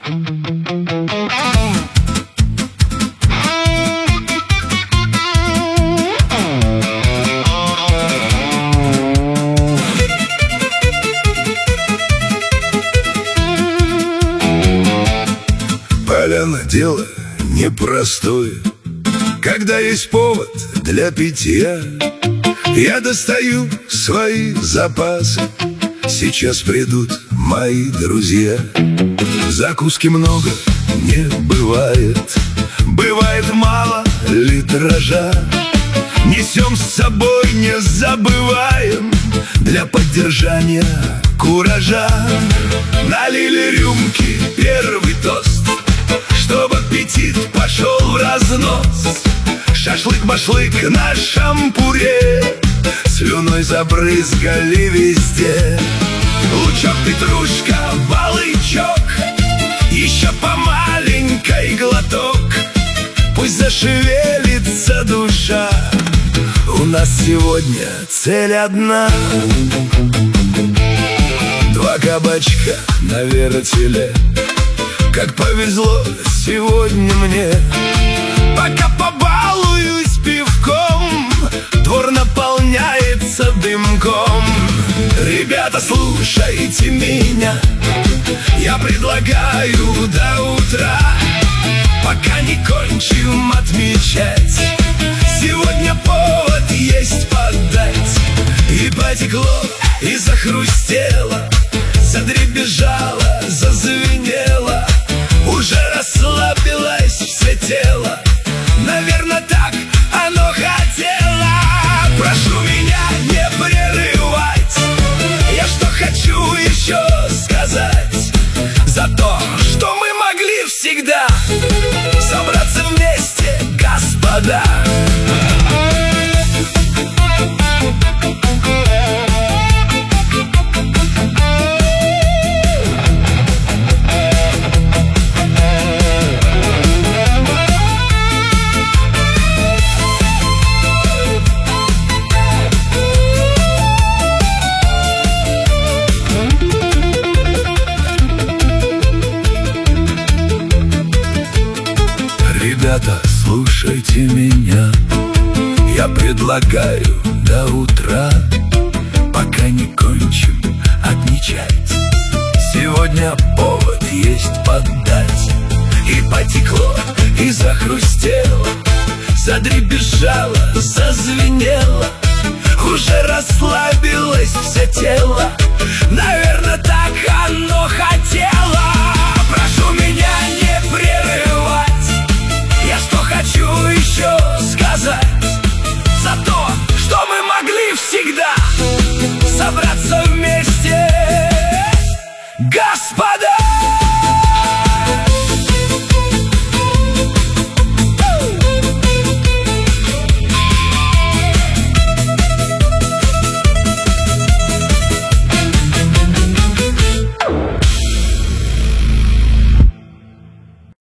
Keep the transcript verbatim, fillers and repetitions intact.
Поляна — дело непростое, когда есть повод для питья. Я достаю свои запасы, сейчас придут мои друзья. Закуски много не бывает, бывает мало литража. Несем с собой, не забываем, для поддержания куража. Налили рюмки, первый тост, чтобы аппетит пошел в разнос. Шашлык-башлык на шампуре, слюной забрызгали везде. Лучок, петрушка, балычок, еще по маленькой глоток. Пусть зашевелится душа, у нас сегодня цель одна. Два кабачка на вертеле, как повезло сегодня мне. Пока побалуюсь пивком, двор наполняется дымком. Ребята, слушайте меня, я предлагаю до утра, пока не кончим отмечать. Сегодня повод есть поддать. И потекло, и захрустело, задребезжало, зазвенело. Уже расслабилось все тело, наверное, так оно хотело. Прошу меня не прерывать, я что хочу еще сказать. За то, что мы могли всегда собраться вместе, господа. Ребята, слушайте меня, я предлагаю до утра, пока не кончим отмечать. Сегодня повод есть поддать. И потекло, и захрустело, задребезжало, зазвенело. Уже расслабилось все тело, наверное, так оно хотело.